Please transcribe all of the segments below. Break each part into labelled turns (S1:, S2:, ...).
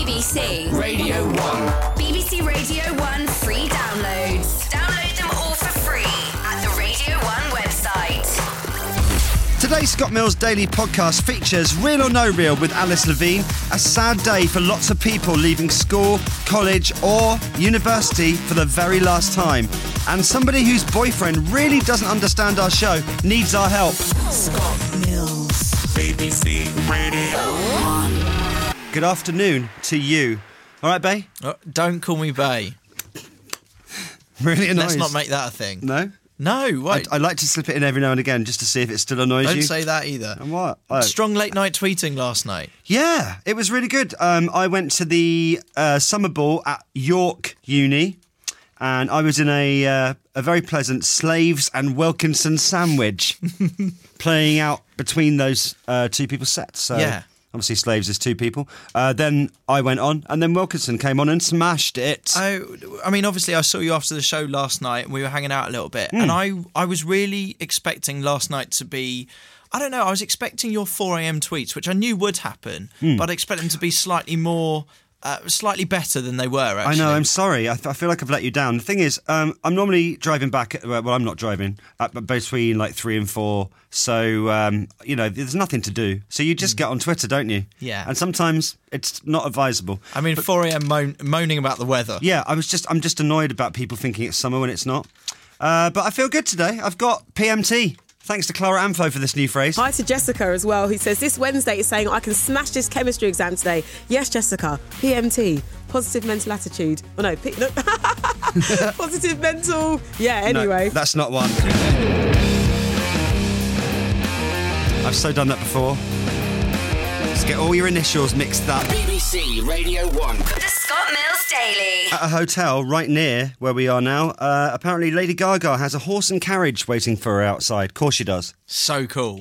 S1: BBC
S2: Radio 1.
S1: BBC Radio 1 free downloads. Download them all for free at the Radio 1 website.
S3: Today's Scott Mills Daily Podcast features Real or No Real with Alice Levine, a sad day for lots of people leaving school, college or university for the very last time, and somebody whose boyfriend really doesn't understand our show needs our help.
S2: Scott Mills. BBC Radio 1.
S3: Good afternoon to you. All right, Bay?
S4: Don't call me Bay.
S3: Really annoys.
S4: Let's not make that a thing.
S3: No?
S4: No, wait.
S3: I like to slip it in every now and again just to see if it still annoys you.
S4: Don't say that either.
S3: And what? Oh.
S4: Strong late night tweeting last night.
S3: Yeah, it was really good. I went to the summer ball at York Uni, and I was in a very pleasant Slaves and Wilkinson sandwich, playing out between those two people's sets. So
S4: Yeah.
S3: obviously Slaves is two people. Then I went on, and then Wilkinson came on and smashed it.
S4: I mean, obviously, I saw you after the show last night, and we were hanging out a little bit. And I was really expecting last night to be, I don't know, I was expecting your 4 a.m. tweets, which I knew would happen, but I expect them to be slightly more, slightly better than they were, actually.
S3: I know, I'm sorry. I feel like I've let you down. The thing is, I'm normally driving back, well, I'm not driving, between like 3 and 4. So, there's nothing to do. So you just get on Twitter, don't you?
S4: Yeah.
S3: And sometimes it's not advisable.
S4: I mean, 4 a.m. moaning about the weather.
S3: Yeah, I'm just annoyed about people thinking it's summer when it's not. But I feel good today. I've got PMT. Thanks to Clara Amfo for this new phrase.
S5: Hi to Jessica as well, who says this Wednesday is saying I can smash this chemistry exam today. Yes, Jessica. PMT. Positive mental attitude. Oh, no. Positive mental. Yeah, anyway.
S3: No, that's not one. I've so done that before. Just get all your initials mixed up.
S2: BBC Radio 1.
S1: The Scott Mills Daily.
S3: At a hotel right near where we are now, apparently Lady Gaga has a horse and carriage waiting for her outside. Of course she does.
S4: So cool.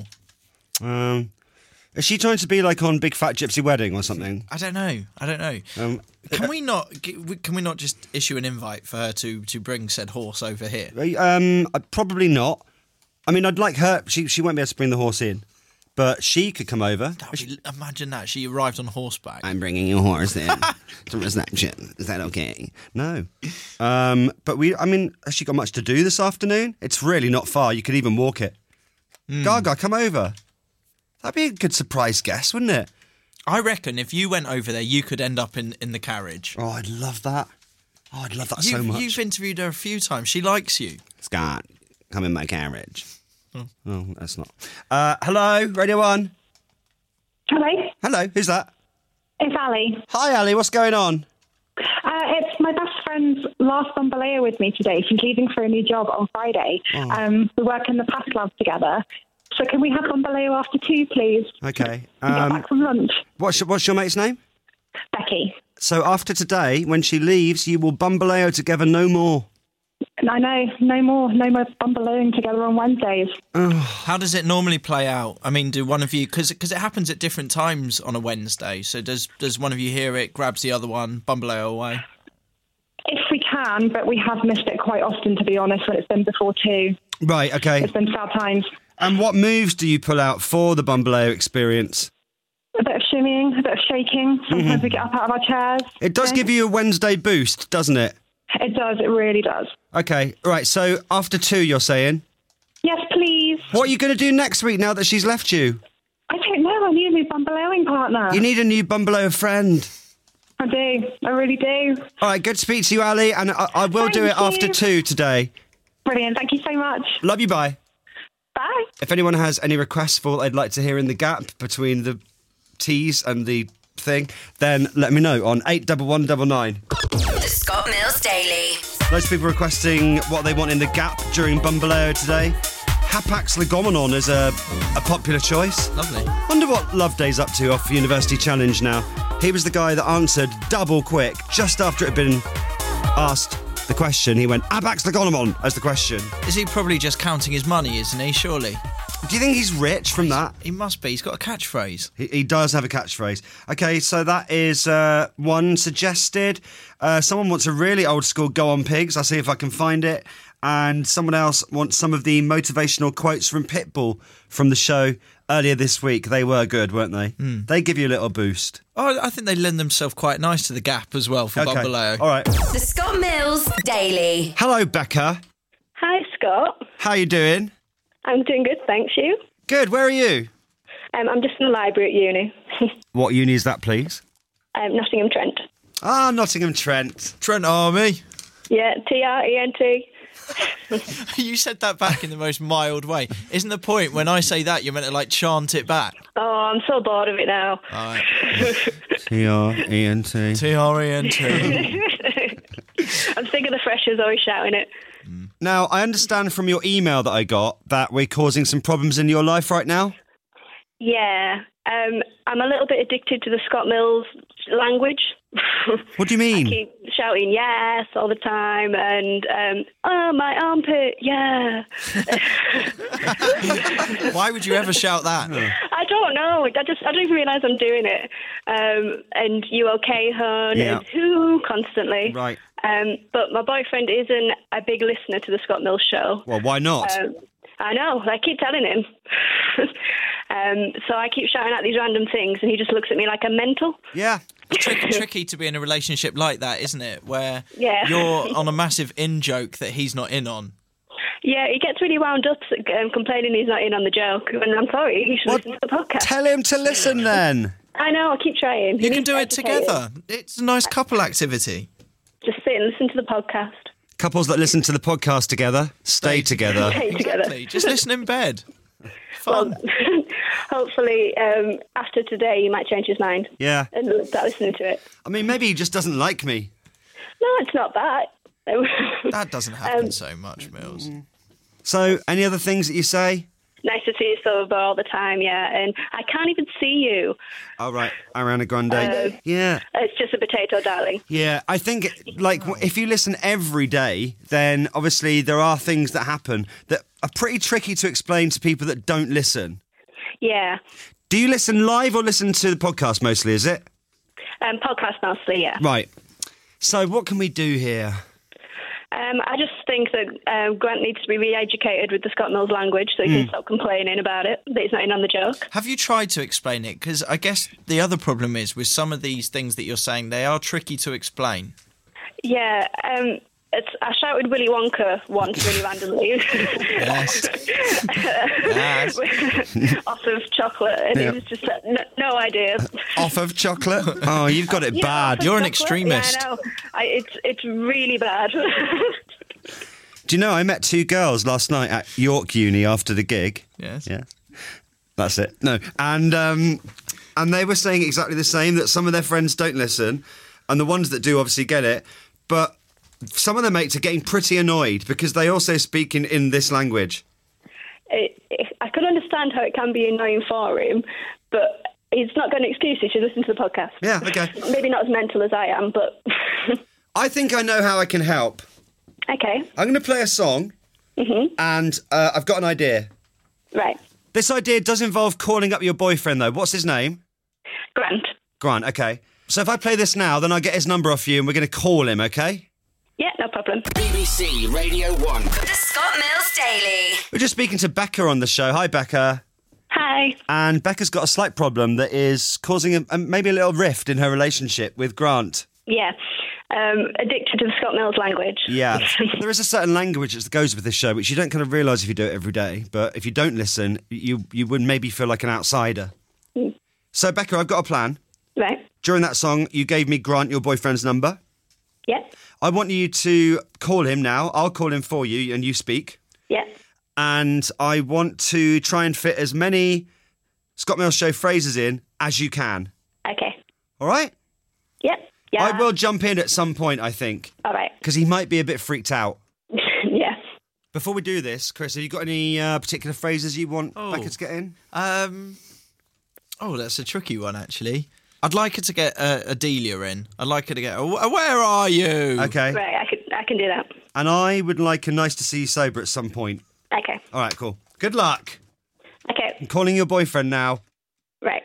S3: Is she trying to be like on Big Fat Gypsy Wedding or something?
S4: I don't know. Can we not just issue an invite for her to bring said horse over here?
S3: Probably not. I mean, I'd like her. She won't be able to bring the horse in, but she could come over.
S4: Imagine that. She arrived on horseback.
S3: I'm bringing your horse in to reception. Is that okay? No. But has she got much to do this afternoon? It's really not far. You could even walk it. Gaga, come over. That'd be a good surprise guest, wouldn't it?
S4: I reckon if you went over there, you could end up in the carriage.
S3: Oh, I'd love that. Oh, I'd love that so much.
S4: You've interviewed her a few times. She likes you.
S3: Scott, come in my carriage. Oh, that's not. Hello, Radio 1.
S6: Hello,
S3: Hello, who's that?
S6: it's Ali.
S3: Hi, Ali, what's going on?
S6: It's my best friend's last Bambaleo with me today. She's leaving for a new job on Friday. We work in the PASS lab together. So can we have Bambaleo after 2, please?
S3: Okay.
S6: Get back from lunch.
S3: What's your mate's name?
S6: Becky.
S3: So after today, when she leaves, you will Bambaleo together no more.
S6: I know, no more Bambaleoing together on Wednesdays.
S4: How does it normally play out? I mean, do one of you, because it happens at different times on a Wednesday, so does one of you hear it, grabs the other one, Bambaleo away?
S6: If we can, but we have missed it quite often, to be honest, when it's been before 2.
S3: Right, okay.
S6: It's been sad times.
S3: And what moves do you pull out for the Bambaleo experience?
S6: A bit of shimmying, a bit of shaking. Sometimes we get up out of our chairs.
S3: It does give you a Wednesday boost, doesn't it?
S6: It does, it really does.
S3: Okay, right, so after 2, you're saying?
S6: Yes, please.
S3: What are you going to do next week now that she's left you?
S6: I don't know, I need a new Bambaleoing partner.
S3: You need a new Bambaleo friend.
S6: I do, I really do.
S3: All right, good to speak to you, Ali, and I will do it
S6: Thank
S3: after
S6: you.
S3: 2 today.
S6: Brilliant, thank you so much.
S3: Love you, bye.
S6: Bye.
S3: If anyone has any requests for what they'd like to hear in the gap between the T's and the thing, then let me know on 81199.
S1: The Scott Mills Daily.
S3: Loads of people requesting what they want in the gap during Bambaleo today. Hapax Legomenon is a popular choice.
S4: Lovely.
S3: Wonder what Loveday's up to off University Challenge now. He was the guy that answered double quick just after it had been asked the question. He went, Hapax Legomenon as the question.
S4: Is he probably just counting his money, isn't he, surely?
S3: Do you think he's rich from that?
S4: He must be. He's got a catchphrase.
S3: He does have a catchphrase. Okay, so that is one suggested. Someone wants a really old school Go On Pigs. I'll see if I can find it. And someone else wants some of the motivational quotes from Pitbull from the show earlier this week. They were good, weren't they? They give you a little boost.
S4: Oh, I think they lend themselves quite nice to the Gap as well for Bumbaleo.
S3: All right.
S1: The Scott Mills Daily.
S3: Hello, Becca.
S7: Hi, Scott.
S3: How you doing?
S7: I'm doing good, thanks. You?
S3: Good. Where are you?
S7: I'm just in the library at uni.
S3: What uni is that, please?
S7: Nottingham Trent.
S3: Ah, Nottingham Trent.
S4: Trent Army.
S7: Yeah, Trent.
S4: You said that back in the most mild way. Isn't the point when I say that you're meant to like chant it back?
S7: Oh, I'm so bored of it now.
S4: All right.
S3: Trent.
S4: Trent.
S7: I'm sick of the freshers always shouting it.
S3: Now, I understand from your email that I got that we're causing some problems in your life right now.
S7: Yeah, I'm a little bit addicted to the Scott Mills language.
S3: What do you mean?
S7: I keep shouting yes all the time and, oh, my armpit, yeah.
S4: Why would you ever shout that?
S7: I don't know. I don't even realise I'm doing it. And you okay, hon?
S3: Yeah.
S7: And who constantly.
S3: Right.
S7: But my boyfriend isn't a big listener to the Scott Mills show.
S3: Well, why not?
S7: I know. I keep telling him. So I keep shouting out these random things, and he just looks at me like I'm mental.
S3: Yeah.
S4: Tricky to be in a relationship like that, isn't it? Where
S7: Yeah.
S4: you're on a massive in-joke that he's not in on.
S7: Yeah, he gets really wound up complaining he's not in on the joke. And I'm sorry, he should listen to the podcast.
S3: Tell him to listen then.
S7: I know, I keep trying.
S4: You can do it together. It's a nice couple activity.
S7: Just sit and listen to the podcast.
S3: Couples that listen to the podcast together, stay together.
S7: Stay together.
S4: Exactly. Just listen in bed. Fun.
S7: Well, hopefully, after today, he might change his mind.
S3: Yeah.
S7: And start listening to it.
S3: I mean, maybe he just doesn't like me.
S7: No, it's not that.
S4: That doesn't happen so much, Mills.
S3: So, any other things that you say?
S7: Nice to see you sober all the time, yeah. And I can't even see you.
S3: Oh, right. Ariana Grande. Yeah.
S7: It's just a potato, darling.
S3: Yeah. I think, like, if you listen every day, then obviously there are things that happen that are pretty tricky to explain to people that don't listen.
S7: Yeah.
S3: Do you listen live or listen to the podcast mostly, is it?
S7: Podcast mostly, yeah.
S3: Right. So, what can we do here?
S7: I just think that Grant needs to be re-educated with the Scott Mills language so he can stop complaining about it, that he's not in on the joke.
S4: Have you tried to explain it? Because I guess the other problem is with some of these things that you're saying, they are tricky to explain.
S7: Yeah, I shouted Willy Wonka once really randomly.
S4: Yes. Yes.
S7: Off of chocolate, and he was just like, no idea.
S3: Off of chocolate? Oh, you've got it
S7: Yeah,
S3: bad.
S7: off of
S4: You're an
S7: chocolate.
S4: extremist.
S7: Yeah, I know. It's really bad.
S3: Do you know, I met two girls last night at York Uni after the gig.
S4: Yes.
S3: Yeah. That's it. No. And they were saying exactly the same, that some of their friends don't listen, and the ones that do obviously get it, but some of their mates are getting pretty annoyed because they also speak in this language.
S7: I could understand how it can be annoying for him, but he's not got an excuse. He should listen to the podcast.
S3: Yeah, okay.
S7: Maybe not as mental as I am, but...
S3: I think I know how I can help.
S7: Okay.
S3: I'm going to play a song, and I've got an idea.
S7: Right.
S3: This idea does involve calling up your boyfriend, though. What's his name?
S7: Grant.
S3: Grant, okay. So if I play this now, then I'll get his number off you, and we're going to call him, okay?
S7: Yeah, no problem.
S2: BBC Radio 1.
S1: The Scott Mills Daily.
S3: We're just speaking to Becca on the show. Hi, Becca.
S7: Hi.
S3: And Becca's got a slight problem that is causing maybe a little rift in her relationship with Grant.
S7: Yeah. Addicted to the Scott Mills language.
S3: Yeah. There is a certain language that goes with this show, which you don't kind of realise if you do it every day. But if you don't listen, you would maybe feel like an outsider. So, Becca, I've got a plan.
S7: Right.
S3: During that song, you gave me Grant, your boyfriend's number.
S7: Yeah.
S3: I want you to call him now. I'll call him for you and you speak.
S7: Yeah.
S3: And I want to try and fit as many Scott Mills show phrases in as you can.
S7: Okay.
S3: All right?
S7: Yeah. Yeah.
S3: I will jump in at some point, I think.
S7: All right.
S3: Because he might be a bit freaked out.
S7: Yeah.
S3: Before we do this, Chris, have you got any particular phrases you want Becca to get in?
S4: Oh, that's a tricky one, actually. I'd like her to get Adelia in. I'd like her to get, where are you?
S3: Okay.
S7: Right, I can do that.
S3: And I would like a nice to see you sober at some point.
S7: Okay.
S3: All right, cool. Good luck.
S7: Okay.
S3: I'm calling your boyfriend now.
S7: Right.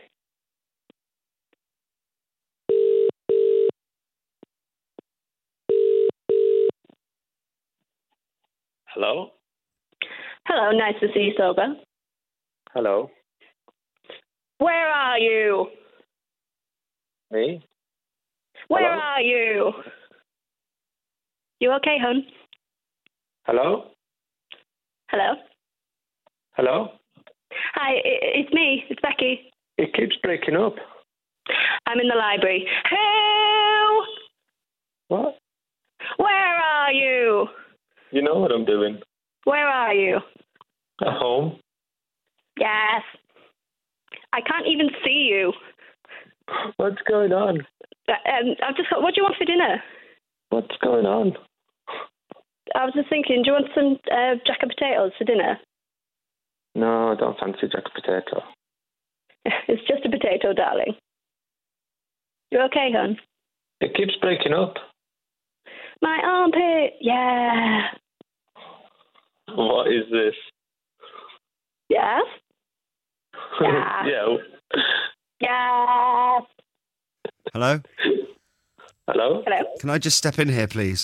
S8: Hello?
S7: Hello, nice to see you sober.
S8: Hello?
S7: Where are you?
S8: Me?
S7: Where
S8: Hello?
S7: are you? You okay, hon?
S8: Hello?
S7: Hello?
S8: Hello?
S7: Hi, it's me. It's Becky.
S8: It keeps breaking up.
S7: I'm in the library. Hello?
S8: What?
S7: Where are you?
S8: You know what I'm doing?
S7: Where are you?
S8: At home?
S7: Yes. I can't even see you.
S8: What's going on?
S7: I've just got. What do you want for dinner?
S8: What's going on?
S7: I was just thinking. Do you want some jack and potatoes for dinner?
S8: No, I don't fancy jack potato.
S7: It's just a potato, darling. You okay, hon?
S8: It keeps breaking up.
S7: My armpit. Yeah.
S8: What is this?
S7: Yes. Yeah.
S8: Yeah.
S7: Yeah.
S3: Hello?
S8: Hello?
S7: Hello.
S3: Can I just step in here, please?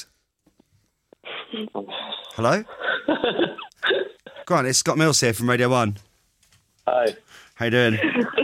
S3: Hello? Grant, it's Scott Mills here from Radio 1.
S8: Hi.
S3: How you doing?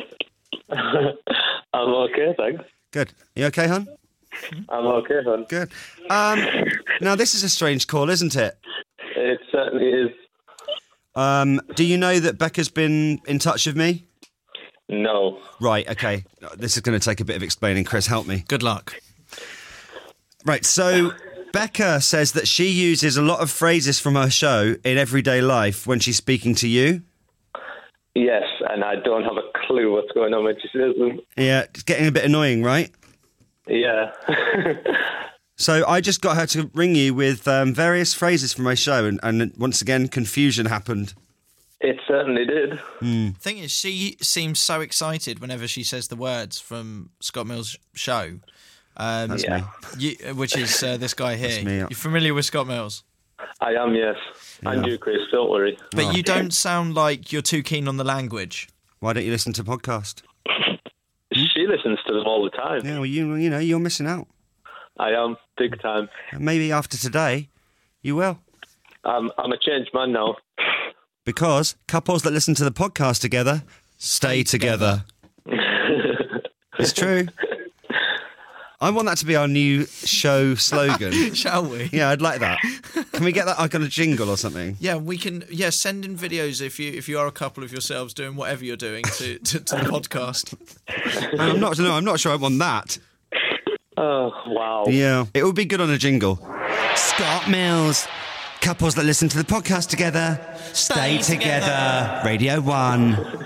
S8: I'm okay, thanks.
S3: Good. You okay, hon?
S8: I'm okay, hon.
S3: Good. Now, this is a strange call, isn't it?
S8: It certainly is.
S3: Do you know that Becca's been in touch with me?
S8: No.
S3: Right, okay. This is going to take a bit of explaining. Chris, help me.
S4: Good luck.
S3: Right, so Becca says that she uses a lot of phrases from her show in everyday life when she's speaking to you.
S8: Yes, and I don't have a clue what's going on when she says them.
S3: Yeah, it's getting a bit annoying, right?
S8: Yeah.
S3: So I just got her to ring you with various phrases from my show, and once again, confusion happened.
S8: It certainly did.
S4: Thing is, she seems so excited whenever she says the words from Scott Mills' show.
S3: That's me.
S4: Which is this guy here.
S3: That's me.
S4: You're familiar with Scott Mills?
S8: I am, yes. And you, Chris, don't worry.
S4: But you don't sound like you're too keen on the language.
S3: Why don't you listen to podcast?
S8: She listens to them all the time.
S3: Yeah, well, you know, you're missing out.
S8: I am, big time.
S3: Maybe after today, you will.
S8: I'm a changed man now.
S3: Because couples that listen to the podcast together stay together. It's true. I want that to be our new show slogan.
S4: Shall we?
S3: Yeah, I'd like that. Can we get that like on a jingle or something?
S4: Yeah, we can. Yeah, send in videos if you are a couple of yourselves doing whatever you're doing to the podcast.
S3: I'm not sure I want that.
S8: Oh, wow.
S3: Yeah, it would be good on a jingle. Scott Mills. Couples that listen to the podcast together stay together. Radio 1.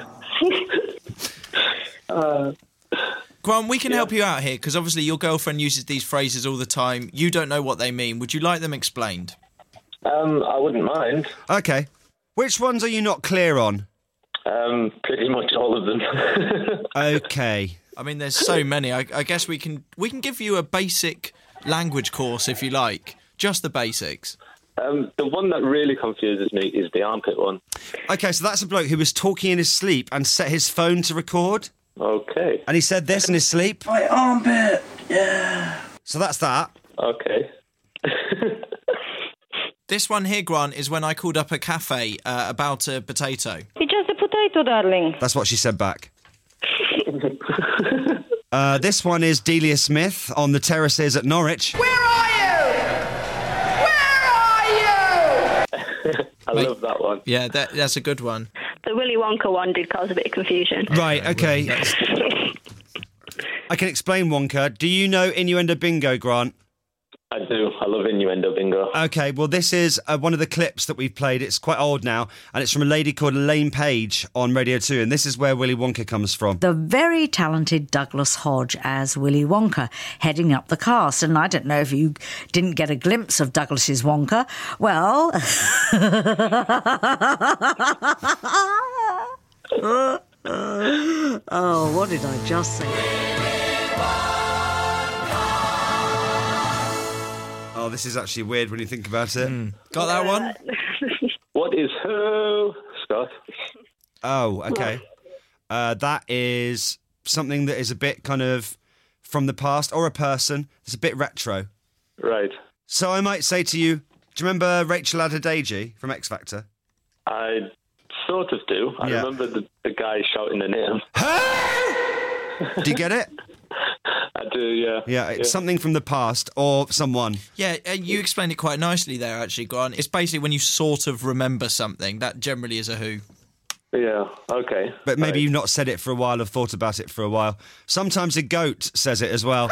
S4: Grant, we can help you out here because obviously your girlfriend uses these phrases all the time. You don't know what they mean. Would you like them explained?
S8: I wouldn't mind.
S3: Okay. Which ones are you not clear on?
S8: Pretty much all of them.
S3: Okay.
S4: I mean, there's so many. I guess we can give you a basic language course if you like. Just the basics.
S8: The one that really confuses me is the armpit one.
S3: Okay, so that's a bloke who was talking in his sleep and set his phone to record.
S8: Okay.
S3: And he said this in his sleep.
S9: My armpit, yeah.
S3: So that's that.
S8: Okay.
S4: This one here, Grant, is when I called up a cafe about a potato.
S10: It's just a potato, darling.
S3: That's what she said back. This one is Delia Smith on the terraces at Norwich.
S9: Where are you? Where are you?
S8: I love that one.
S4: Yeah, that's a good one.
S7: The Willy Wonka one did cause a bit of confusion.
S3: Right, okay. I can explain Wonka. Do you know Innuendo Bingo, Grant?
S8: I do. I love Innuendo Bingo.
S3: Okay, well, this is one of the clips that we've played. It's quite old now, and it's from a lady called Elaine Page on Radio 2, and this is where Willy Wonka comes from.
S11: The very talented Douglas Hodge as Willy Wonka, heading up the cast. And I don't know if you didn't get a glimpse of Douglas's Wonka. Well... oh, what did I just say?
S3: Oh, this is actually weird when you think about it.
S4: Got that one?
S8: What is who, Scott?
S3: Oh, okay. That is something that is a bit kind of from the past, or a person. It's a bit retro.
S8: Right.
S3: So I might say to you, Do you remember Rachel Adedeji from X Factor?
S8: I sort of do. I remember the guy shouting the name.
S3: Do you get it?
S8: I do, yeah.
S3: Yeah, it's something from the past or someone.
S4: Yeah, you explained it quite nicely there, actually, Grant. It's basically when you sort of remember something. That generally is a who.
S8: Yeah, okay.
S3: But maybe you've not said it for a while or thought about it for a while. Sometimes a goat says it as well.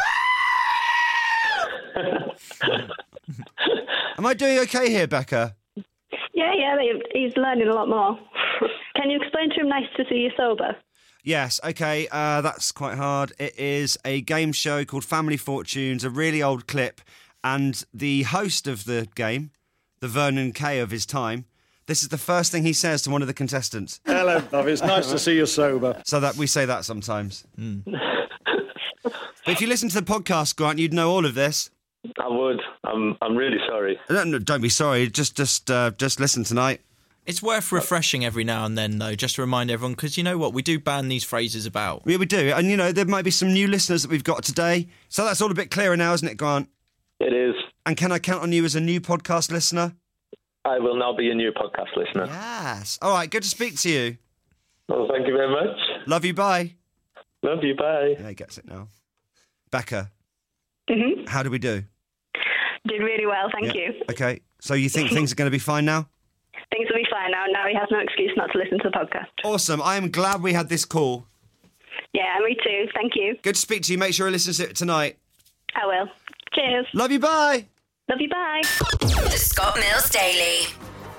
S3: Am I doing okay here, Becca?
S7: Yeah, he's learning a lot more. Can you explain to him nice to see you sober?
S3: Yes, okay, that's quite hard. It is a game show called Family Fortunes, a really old clip, and the host of the game, the Vernon Kay of his time, this is the first thing he says to one of the contestants.
S12: Hello, Bob, it's nice to see you sober.
S3: So that we say that sometimes. But if you listen to the podcast, Grant, you'd know all of this.
S8: I would. I'm really sorry.
S3: No, don't be sorry, just listen tonight.
S4: It's worth refreshing every now and then, though, just to remind everyone, because you know what? We do ban these phrases about.
S3: Yeah, we do. And, you know, there might be some new listeners that we've got today. So that's all a bit clearer now, isn't it, Grant?
S8: It is.
S3: And can I count on you as a new podcast listener?
S8: I will now be a new podcast listener.
S3: Yes. All right, good to speak to you.
S8: Well, thank you very much.
S3: Love you, bye.
S8: Love you, bye.
S3: Yeah, he gets it now. Becca,
S7: Mm-hmm.
S3: how do we do?
S7: Did really well, thank you.
S3: Okay, so you think things are going to be fine now?
S7: Things will be fine now. Now he has no excuse not to listen to the podcast.
S3: Awesome. I am glad we had this call.
S7: Yeah, me too. Thank you.
S3: Good to speak to you. Make sure you listen to it tonight.
S7: I will. Cheers.
S3: Love you, bye.
S7: Love you, bye.
S1: The Scott Mills Daily.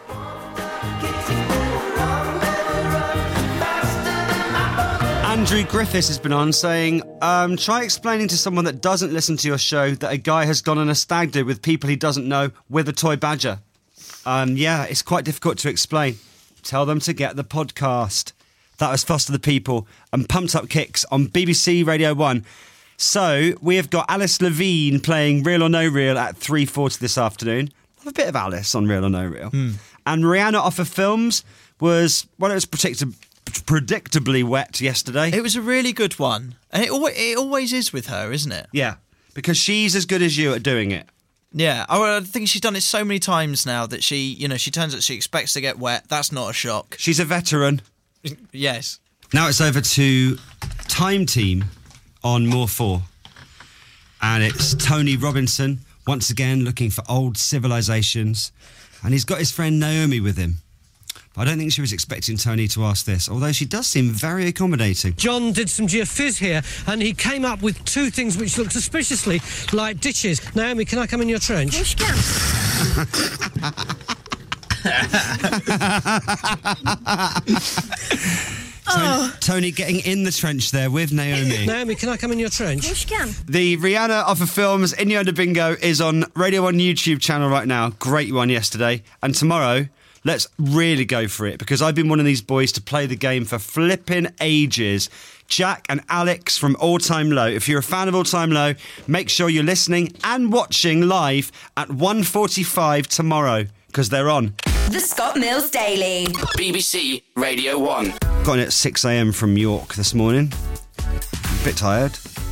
S3: Andrew Griffiths has been on saying, try explaining to someone that doesn't listen to your show that a guy has gone on a stag do with people he doesn't know with a toy badger. Yeah, it's quite difficult to explain. Tell them to get the podcast. That was Foster the People and Pumped Up Kicks on BBC Radio 1. So, we have got Alice Levine playing Real or No Real at 3:40 this afternoon. Have a bit of Alice on Real or No Real. And Rihanna off of Films was, well, it was predictably wet yesterday.
S4: It was a really good one. And it always is with her, isn't it?
S3: Yeah, because she's as good as you at doing it.
S4: Yeah, I think she's done it so many times now that she turns out she expects to get wet. That's not a shock.
S3: She's a veteran.
S4: Yes.
S3: Now it's over to Time Team on More 4. And it's Tony Robinson, once again looking for old civilizations. And he's got his friend Naomi with him. But I don't think she was expecting Tony to ask this, although she does seem very accommodating.
S13: John did some geophys here, and he came up with two things which looked suspiciously like ditches. Naomi, can I come in your trench?
S1: Yes, you can.
S3: Tony getting in the trench there with Naomi.
S13: Naomi, can I come in your trench?
S1: Yes, you can.
S3: The Rihanna off of Films Innuendo Bingo is on Radio 1 YouTube channel right now. Great one yesterday. And tomorrow, let's really go for it, because I've been one of these boys to play the game for flipping ages. Jack and Alex from All Time Low. If you're a fan of All Time Low, make sure you're listening and watching live at 1:45 tomorrow, because they're on.
S1: The Scott Mills Daily.
S2: BBC Radio 1.
S3: Got in at 6 a.m. from York this morning. A bit tired.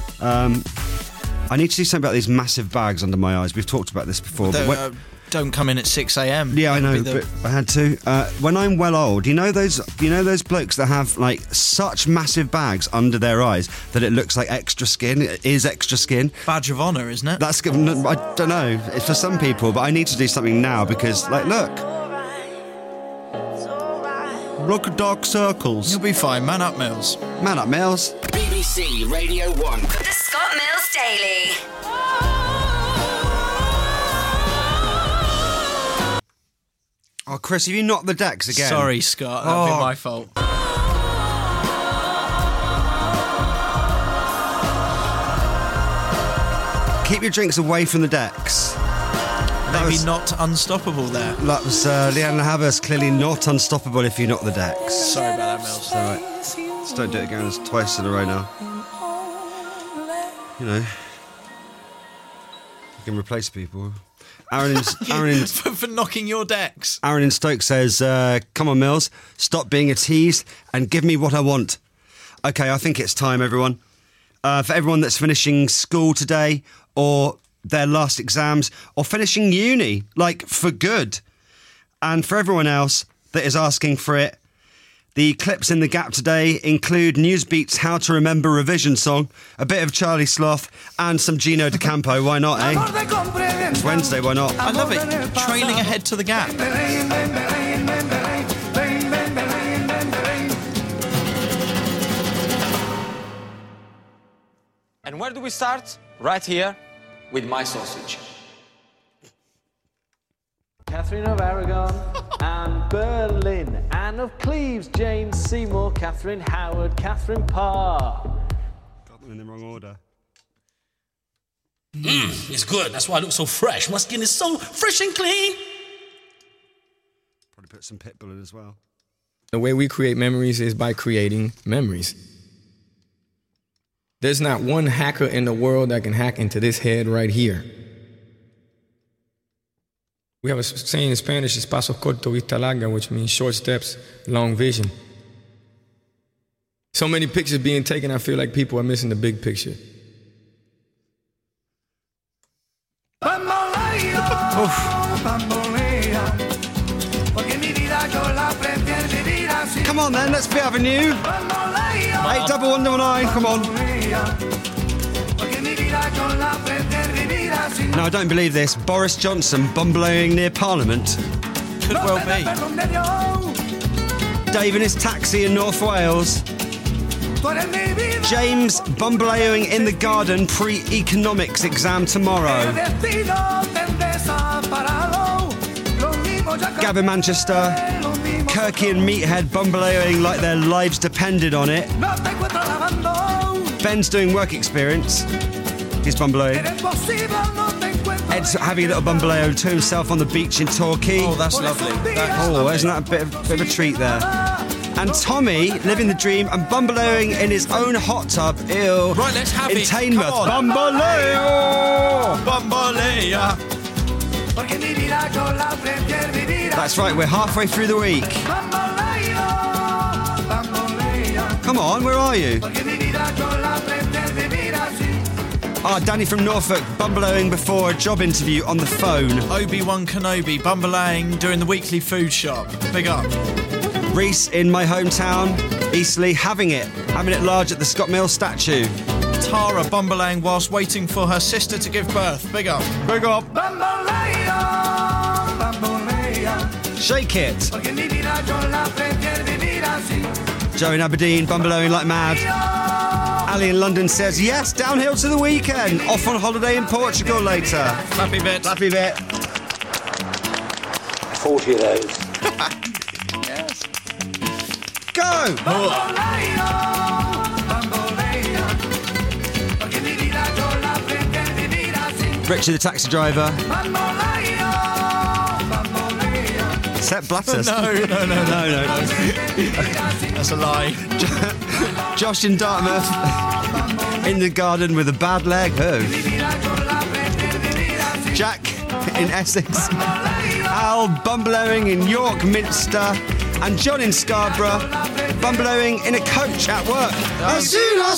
S3: I need to do something about these massive bags under my eyes. We've talked about this before.
S4: Don't come in at 6 a.m.
S3: Yeah, I know, but I had to. When I'm well old, you know those blokes that have like such massive bags under their eyes that it looks like extra skin. It is extra skin.
S4: Badge of honour, isn't it?
S3: That's good. I don't know. It's for some people, but I need to do something now because, like, look at dark circles.
S4: You'll be fine. Man up, Mills.
S3: Man up, Mills.
S2: BBC Radio 1.
S1: The Scott Mills Daily.
S3: Oh, Chris, have you knocked the decks again?
S4: Sorry, Scott. That'd be my fault.
S3: Keep your drinks away from the decks.
S4: Maybe not unstoppable there.
S3: That was Leanne Havas, clearly not unstoppable if you knock the decks.
S4: Sorry about that, Mills.
S3: All right. Just don't do it again. It's twice in a row now. You know, you can replace people. Aaron
S4: for knocking your decks.
S3: Aaron in Stoke says, come on, Mills, stop being a tease and give me what I want. Okay, I think it's time, everyone. For everyone that's finishing school today or their last exams or finishing uni, like for good. And for everyone else that is asking for it, the clips in the gap today include Newsbeat's How to Remember revision song, a bit of Charlie Sloth, and some Gino D'Acampo. Why not, eh? It's Wednesday, why not?
S4: I love it. Trailing ahead to the gap.
S14: And where do we start? Right here with my sausage.
S15: Catherine of Aragon, Anne Boleyn, Anne of Cleves, James Seymour, Catherine Howard, Catherine Parr.
S3: Got them in the wrong order.
S16: It's good. That's why I look so fresh. My skin is so fresh and clean.
S3: Probably put some Pitbull in as well.
S17: The way we create memories is by creating memories. There's not one hacker in the world that can hack into this head right here. We have a saying in Spanish, es paso corto, vista larga, which means short steps, long vision. So many pictures being taken, I feel like people are missing the big picture.
S3: Come on then, let's be Avenue. 81119, come on. No, I don't believe this. Boris Johnson bumbling near Parliament.
S4: Could well be.
S3: Dave in his taxi in North Wales. James bumbling in the garden pre-economics exam tomorrow. Gavin Manchester. Kirky and Meathead bumbling like their lives depended on it. Ben's doing work experience. He's bumbling. Ed's having a little bumbaleo to himself on the beach in Torquay.
S4: Oh, that's lovely.
S3: Isn't that a bit of a treat there? And Tommy living the dream and bumbaleoing in his own hot tub. Ew.
S4: Right, let's have
S3: in
S4: it.
S3: Teignmouth.
S4: Bumbaleo! Bumbalea!
S3: That's right, we're halfway through the week. Come on, where are you? Danny from Norfolk, bumbleoing before a job interview on the phone.
S4: Obi-Wan Kenobi, bumbleoing during the weekly food shop. Big up.
S3: Reese in my hometown, Eastleigh, having it large at the Scott Mill statue.
S4: Tara bumbleoing whilst waiting for her sister to give birth. Big up.
S3: Big up. Shake it. Joe in Aberdeen, bumbleoing like mad. Ali in London says, yes, downhill to the weekend. Off on holiday in Portugal later.
S4: Happy bit.
S3: Happy bit.
S18: 40 of those.
S3: Yes. Go! Richard the taxi driver. Sepp Blatters.
S4: No. That's a lie.
S3: Josh in Dartmouth. In the garden with a bad leg. Oh. Jack in Essex. Al bumbleoing in York Minster. And John in Scarborough bumbleoing in a coach at work. As soon as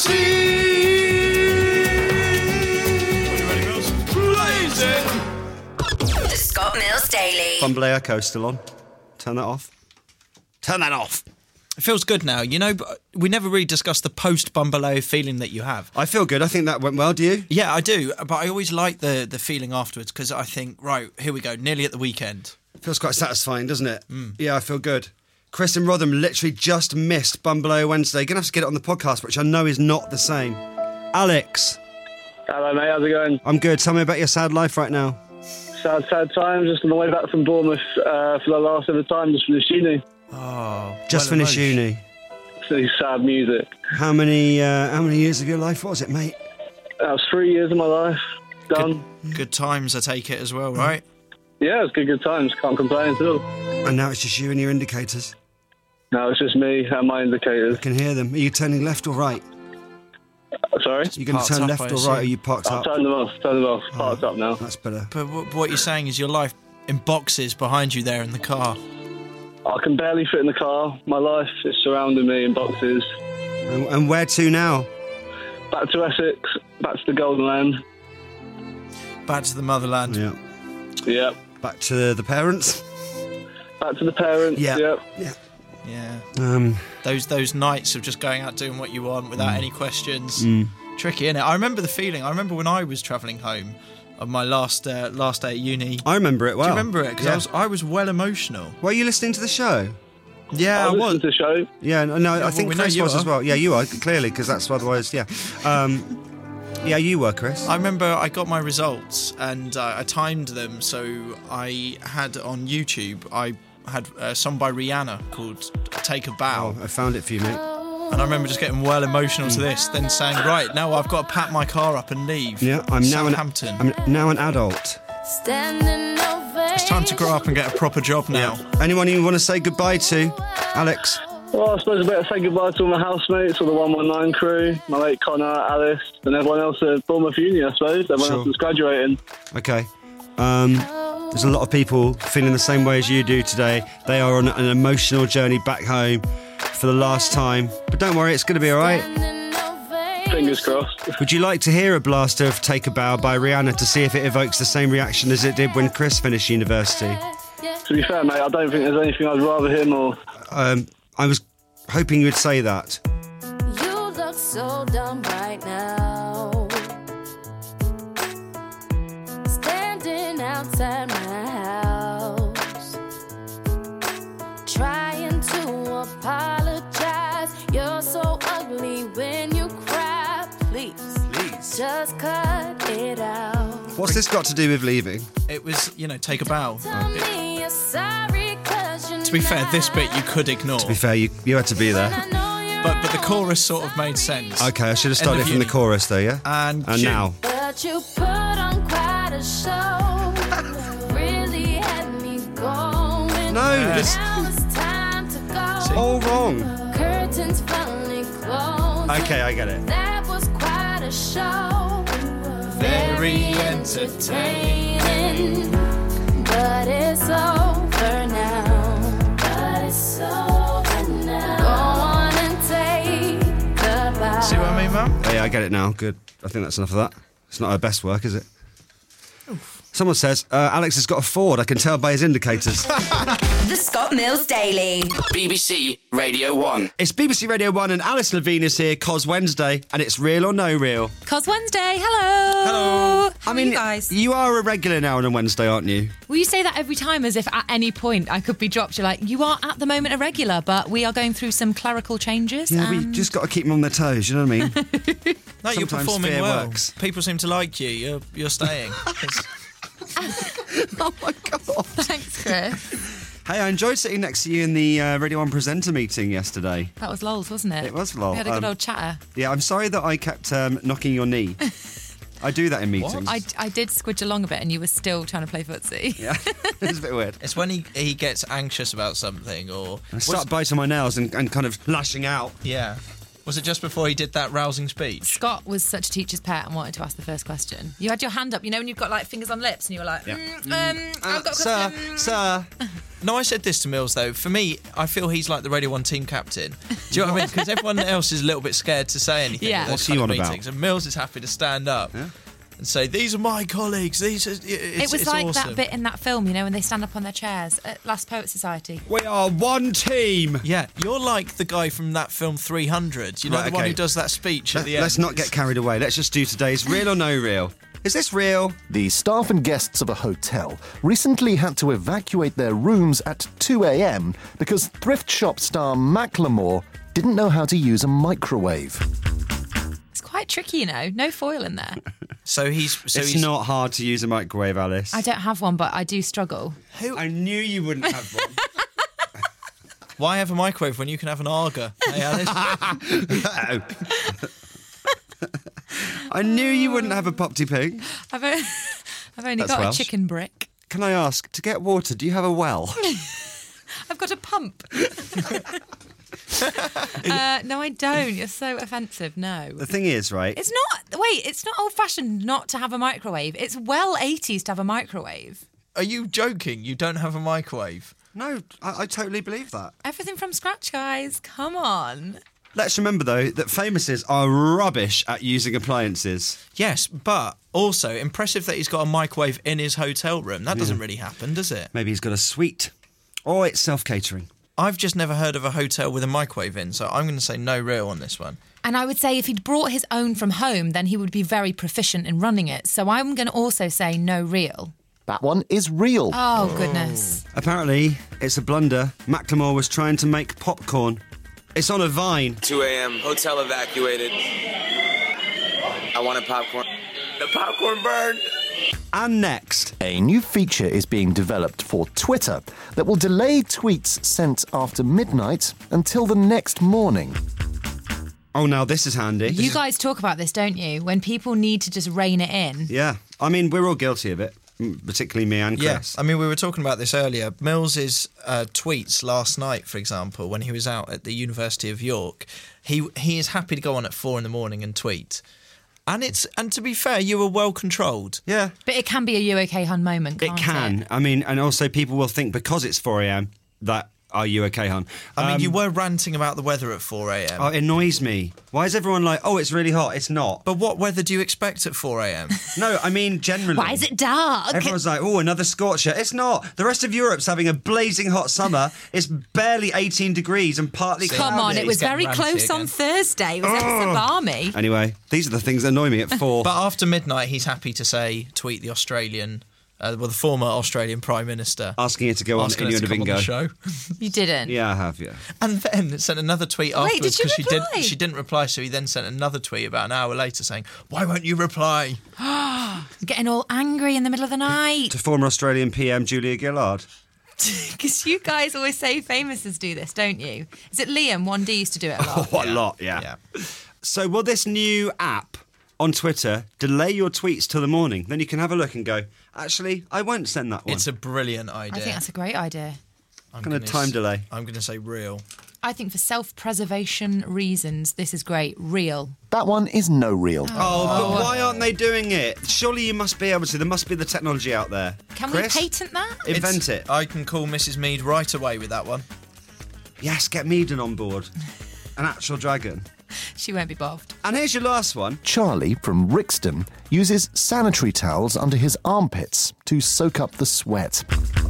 S1: The Scott Mills Daily.
S3: Bumbleo Echo still on. Turn that off. Turn that off.
S4: It feels good now. You know, we never really discussed the post-bumbaleo feeling that you have.
S3: I feel good. I think that went well. Do you?
S4: Yeah, I do. But I always like the feeling afterwards because I think, right, here we go, nearly at the weekend.
S3: Feels quite satisfying, doesn't it? Yeah, I feel good. Chris in Rotherham literally just missed Bumbaleo Wednesday. Going to have to get it on the podcast, which I know is not the same. Alex.
S19: Hello, mate. How's it going?
S3: I'm good. Tell me about your sad life right now.
S19: Sad time. Just on the way back from Bournemouth for the last ever time. Just finished uni.
S4: Oh,
S3: just finished uni.
S19: It's sad music.
S3: How many years of your life was it, mate?
S19: That was 3 years of my life. Done.
S4: Good times, I take it as well, right?
S19: Yeah, it was good times. Can't complain at all.
S3: And now it's just you and your indicators?
S19: No, it's just me and my indicators.
S3: I can hear them. Are you turning left or right?
S19: Sorry?
S3: You're going to turn left or right, or are you parked up?
S19: I've turned them off. Parked up now.
S3: That's better.
S4: But what you're saying is your life in boxes behind you there in the car.
S19: I can barely fit in the car. My life is surrounding me in boxes.
S3: And where to now?
S19: Back to Essex, back to the Golden Land.
S4: Back to the motherland.
S3: Yeah.
S19: Yeah.
S3: Back to the parents.
S19: Back to the parents.
S3: Yeah.
S19: Yep.
S3: Yeah.
S4: Yeah. Those nights of just going out doing what you want without any questions. Tricky, innit? I remember the feeling. I remember when I was travelling home of my last day at uni.
S3: I remember it well.
S4: Do you remember it? Because I was well emotional.
S3: Were you listening to the show?
S4: Yeah, I was.
S19: listening to the show.
S3: Yeah, no, I think
S4: we know
S3: Chris
S4: you
S3: was
S4: are.
S3: as well. Yeah, you are, clearly, because that's otherwise, yeah. Yeah, you were, Chris.
S4: I remember I got my results and I timed them, so I had on YouTube, I had a song by Rihanna called Take a Bow.
S3: Oh, I found it for you, mate.
S4: And I remember just getting well emotional to this, then saying, right, now I've got to pack my car up and leave.
S3: Yeah, I'm
S4: Southampton.
S3: now an adult.
S4: It's time to grow up and get a proper job now.
S3: Yeah. Anyone you want to say goodbye to? Alex?
S19: Well, I suppose I better say goodbye to all my housemates, all the 119 crew, my mate Connor, Alice, and everyone else at Bournemouth Uni, I suppose. Everyone else that's graduating.
S3: Okay. There's a lot of people feeling the same way as you do today. They are on an emotional journey back home for the last time. But don't worry, it's going to be all right.
S19: Fingers crossed.
S3: Would you like to hear a blaster of Take a Bow by Rihanna to see if it evokes the same reaction as it did when Chris finished university?
S19: To be fair, mate, I don't think there's anything I'd rather hear more.
S3: I was hoping you would say that.
S18: You look so dumb right now. Standing outside my house, trying to apologize. You're so ugly when you cry. Please, just cut it out.
S3: What's this got to do with leaving?
S4: It was, take a bow.
S18: Tell me you're sorry 'cause you're
S4: To be fair, this bit you could ignore.
S3: To be fair, you had to be there.
S4: But the chorus sort of made sense.
S3: Okay, I should have started from the chorus though, yeah?
S4: And
S3: now.
S18: But you put on quite a show. Really had me going.
S3: No, this-
S18: Now it's time to go.
S3: All wrong.
S18: Curtains finally closed.
S3: Okay, I get it.
S18: That was quite a show.
S4: Very entertaining.
S18: But it's over now. But it's over now. Go on and take a bow.
S4: See what I mean, Mum?
S3: Oh, yeah, I get it now. Good. I think that's enough of that. It's not her best work, is it? Someone says, Alex has got a Ford. I can tell by his indicators.
S1: The Scott Mills Daily.
S2: BBC Radio 1.
S3: It's BBC Radio 1 and Alice Levine is here, Cos Wednesday, and it's Real or No Real.
S20: Cos Wednesday, hello.
S4: Hello.
S20: How are you guys?
S3: You are a regular now on a Wednesday, aren't you?
S20: Well, you say that every time as if at any point I could be dropped. You're like, you are at the moment a regular, but we are going through some clerical changes.
S3: Yeah, we just got to keep them on their toes, you know what I mean?
S4: No, you're
S3: Sometimes
S4: performing
S3: fear
S4: well.
S3: works.
S4: People seem to like you. You're staying.
S3: Oh my God.
S20: Thanks, Chris.
S3: Hey, I enjoyed sitting next to you in the Radio 1 presenter meeting yesterday.
S20: That was lols, wasn't it?
S3: It was lol.
S20: We had a good old chatter.
S3: Yeah, I'm sorry that I kept knocking your knee. I do that in meetings.
S20: I did squidge along a bit and you were still trying to play footsie.
S3: Yeah, it's a bit weird.
S4: It's when he gets anxious about something or...
S3: I start biting my nails and kind of lashing out.
S4: Yeah. Was it just before he did that rousing speech?
S20: Scott was such a teacher's pet and wanted to ask the first question. You had your hand up, when you've got like fingers on lips and you were like, I've got a question.
S4: Sir. No, I said this to Mills though. For me, I feel he's like the Radio 1 team captain. Do you know what I mean? Because everyone else is a little bit scared to say anything.
S20: Yeah.
S4: At those
S3: What's
S4: kind
S3: he
S4: of
S3: on about?
S4: meetings. And Mills is happy to stand up.
S3: Yeah.
S4: And say, these are my colleagues. It
S20: was like
S4: awesome.
S20: that bit in that film, when they stand up on their chairs at Last Poet Society.
S3: We are one team.
S4: Yeah, you're like the guy from that film 300. You know,
S3: Right,
S4: the one
S3: okay.
S4: who does that speech at the end.
S3: Let's not get carried away. Let's just do today's Real or No Real. Is this real?
S21: The staff and guests of a hotel recently had to evacuate their rooms at 2 a.m. because thrift shop star Macklemore didn't know how to use a microwave.
S20: It's quite tricky, no foil in there.
S3: It's not hard to use a microwave, Alice.
S20: I don't have one, but I do struggle.
S3: I knew you wouldn't have one.
S4: Why have a microwave when you can have an Arga? Hey, Alice?
S3: I knew you wouldn't have a Popty Pig.
S20: I've only
S3: That's
S20: got
S3: Welsh.
S20: a chicken brick.
S3: Can I ask, to get water, do you have a well?
S20: I've got a pump. No, I don't. You're so offensive. No.
S3: The thing is, right?
S20: It's not old-fashioned not to have a microwave. It's well 80s to have a microwave.
S4: Are you joking? You don't have a microwave?
S3: No, I totally believe that.
S20: Everything from scratch, guys. Come on.
S3: Let's remember, though, that famouses are rubbish at using appliances.
S4: Yes, but also impressive that he's got a microwave in his hotel room. That doesn't really happen, does it?
S3: Maybe he's got a suite. Or it's self-catering.
S4: I've just never heard of a hotel with a microwave in, so I'm going to say no real on this one.
S20: And I would say if he'd brought his own from home, then he would be very proficient in running it. So I'm going to also say no real.
S21: That one is real.
S20: Oh, goodness.
S3: Apparently, it's a blunder. Macklemore was trying to make popcorn. It's on a vine.
S14: 2 a.m. Hotel evacuated. I wanted popcorn. The popcorn burned.
S3: And next,
S21: a new feature is being developed for Twitter that will delay tweets sent after midnight until the next morning.
S3: Oh, now this is handy.
S20: You guys talk about this, don't you? When people need to just rein it in.
S3: Yeah. I mean, we're all guilty of it, particularly me and Chris.
S4: Yeah. I mean, we were talking about this earlier. Mills's tweets last night, for example, when he was out at the University of York, he is happy to go on at 4 a.m. and tweet. And to be fair, you were well controlled.
S3: Yeah.
S20: But it can be a "You okay, hun" moment, can't it?
S3: It can. I mean, and also people will think because it's 4 a.m. that, are you okay, hon?
S4: I mean, you were ranting about the weather at 4 a.m.
S3: Oh, it annoys me. Why is everyone like, oh, it's really hot? It's not.
S4: But what weather do you expect at 4 a.m?
S3: No, I mean, generally.
S20: Why is it dark?
S3: Everyone's like, oh, another scorcher. It's not. The rest of Europe's having a blazing hot summer. It's barely 18 degrees and partly cloudy.
S20: Come on, it was very close on Thursday. It was ever so balmy.
S3: Anyway, these are the things that annoy me at 4.
S4: But after midnight, he's happy to say, tweet the Australian... the former Australian Prime Minister.
S3: Asking her to go on Innuendo Bingo.
S4: Show.
S20: You didn't?
S3: Yeah, I have, yeah.
S4: And then sent another tweet afterwards
S20: because
S4: she didn't reply, so he then sent another tweet about an hour later saying, why won't you reply?
S20: Getting all angry in the middle of the night.
S3: To former Australian PM Julia Gillard.
S20: Because you guys always say famouses do this, don't you? Is it Liam? 1D used to do it a lot.
S3: Oh, a lot, yeah. So will this new app on Twitter delay your tweets till the morning? Then you can have a look and go, actually, I won't send that one.
S4: It's a brilliant idea.
S20: I think that's a great idea.
S3: Kind of time delay.
S4: I'm going to say real.
S20: I think for self-preservation reasons, this is great. Real.
S21: That one is no real.
S3: Oh, but why aren't they doing it? Surely you must be able to. There must be the technology out there.
S20: Can
S3: Chris,
S20: we patent that?
S3: Invent it.
S4: I can call Mrs. Mead right away with that one.
S3: Yes, get Meaden on board. An actual dragon.
S20: She won't be bothered.
S3: And here's your last one.
S21: Charlie from Rixton uses sanitary towels under his armpits to soak up the sweat.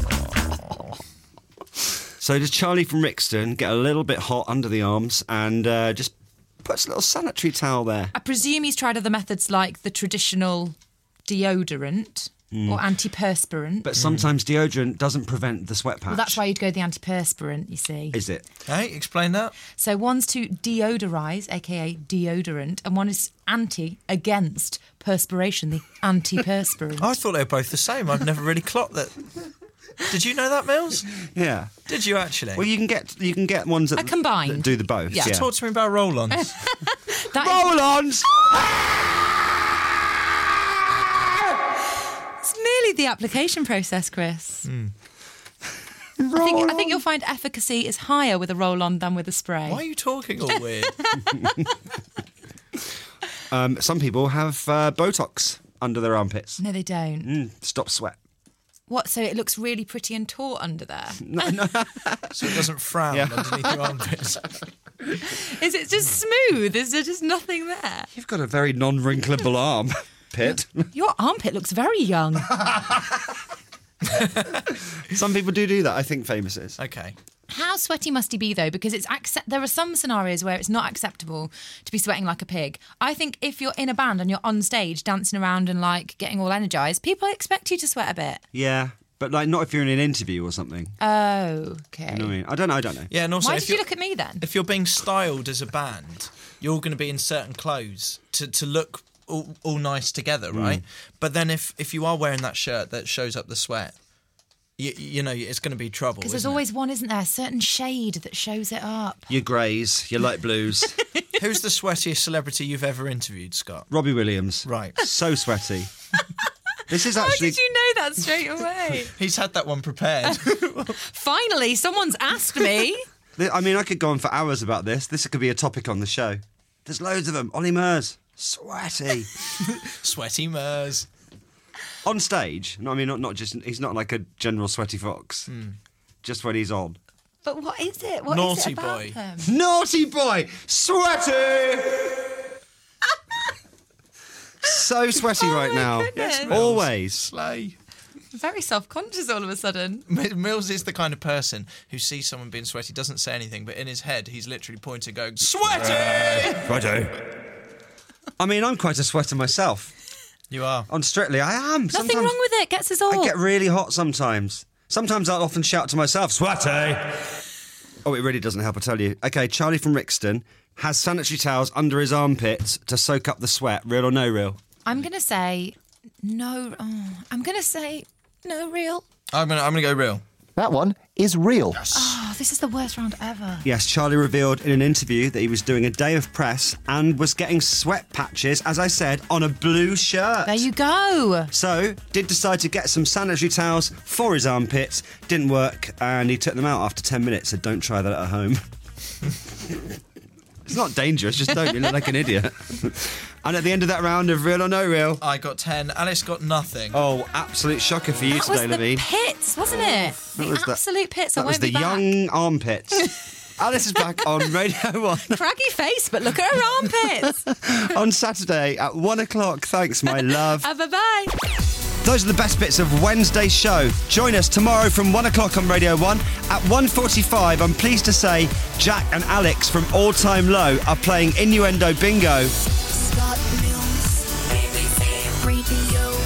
S3: So does Charlie from Rixton get a little bit hot under the arms and just puts a little sanitary towel there?
S20: I presume he's tried other methods like the traditional deodorant or antiperspirant.
S3: But sometimes deodorant doesn't prevent the sweat patch.
S20: Well, that's why you'd go the antiperspirant, you see.
S3: Is it?
S4: Hey, explain that.
S20: So one's to deodorize, aka deodorant, and one is against perspiration, the antiperspirant.
S4: I thought they were both the same. I've never really clocked that. Did you know that, Mills?
S3: Yeah.
S4: Did you actually?
S3: Well, you can get ones that,
S20: combined.
S3: that do the both.
S20: Yeah.
S4: Talk to me about roll-ons.
S3: Roll-ons!
S20: It's nearly the application process, Chris. I think you'll find efficacy is higher with a roll-on than with a spray.
S4: Why are you talking all weird?
S3: Some people have Botox under their armpits.
S20: No, they don't.
S3: Stop sweat.
S20: What, so it looks really pretty and taut under there?
S3: No.
S4: So it doesn't frown underneath your armpits.
S20: Is it just smooth? Is there just nothing there?
S3: You've got a very non-wrinkleable arm, Pit.
S20: Your armpit looks very young.
S3: Some people do that, I think, famouses.
S4: Okay.
S20: How sweaty must he be, though? Because there are some scenarios where it's not acceptable to be sweating like a pig. I think if you're in a band and you're on stage dancing around and, like, getting all energised, people expect you to sweat a bit.
S3: Yeah, but, like, not if you're in an interview or something.
S20: Oh, okay.
S3: You know what I mean? I don't know.
S4: Yeah, and also,
S20: why did you look at me, then?
S4: If you're being styled as a band, you're going to be in certain clothes to look all nice together, right? But then if you are wearing that shirt that shows up the sweat, you know, it's going to be trouble.
S20: Because there's always one, isn't there? A certain shade that shows it up.
S3: Your greys, your light blues.
S4: Who's the sweatiest celebrity you've ever interviewed, Scott?
S3: Robbie Williams.
S4: Right.
S3: So sweaty. This is actually...
S20: How did you know that straight away?
S4: He's had that one prepared.
S20: Finally, someone's asked me.
S3: I mean, I could go on for hours about this. This could be a topic on the show. There's loads of them. Ollie Murs. Sweaty.
S4: Sweaty Murs.
S3: On stage, no, I mean, not just, he's not like a general sweaty fox. Just when he's on.
S20: But what is it? What
S4: Naughty
S20: is it about
S4: boy.
S20: them?
S3: Naughty boy! Sweaty! So sweaty right now.
S20: goodness. Yes,
S3: Always.
S4: Slay.
S20: Very self-conscious all of a sudden.
S4: Mills is the kind of person who sees someone being sweaty, doesn't say anything, but in his head, he's literally pointing, going, sweaty!
S3: Sweaty. I mean, I'm quite a sweater myself.
S4: You are.
S3: On Strictly, I am.
S20: Nothing wrong with it. Gets us all.
S3: I get really hot sometimes. Sometimes I'll often shout to myself, sweaty! Oh, it really doesn't help, I tell you. Okay, Charlie from Rixton has sanitary towels under his armpits to soak up the sweat. Real or no real?
S20: I'm going to say no. I'm going to say no real.
S4: I'm gonna go real.
S21: That one is real.
S20: Oh, this is the worst round ever.
S3: Yes, Charlie revealed in an interview that he was doing a day of press and was getting sweat patches, as I said, on a blue shirt.
S20: There you go.
S3: So, did decide to get some sanitary towels for his armpits. Didn't work, and he took them out after 10 minutes, so don't try that at home. It's not dangerous, just don't. You look like an idiot. And at the end of that round of Real or No Real...
S4: I got 10, Alice got nothing.
S3: Oh, absolute shocker for you today, Levine.
S20: That was the pits, wasn't it? The absolute pits. I
S3: That was
S20: won't
S3: the
S20: be back.
S3: young armpits. Alice is back on Radio 1.
S20: Craggy face, but look at her armpits.
S3: On Saturday at 1 o'clock. Thanks, my love.
S20: Bye-bye.
S3: Those are the best bits of Wednesday's show. Join us tomorrow from 1 o'clock on Radio 1. At 1:45, I'm pleased to say Jack and Alex from All Time Low are playing Innuendo Bingo.
S1: Scott Mills, BBC Radio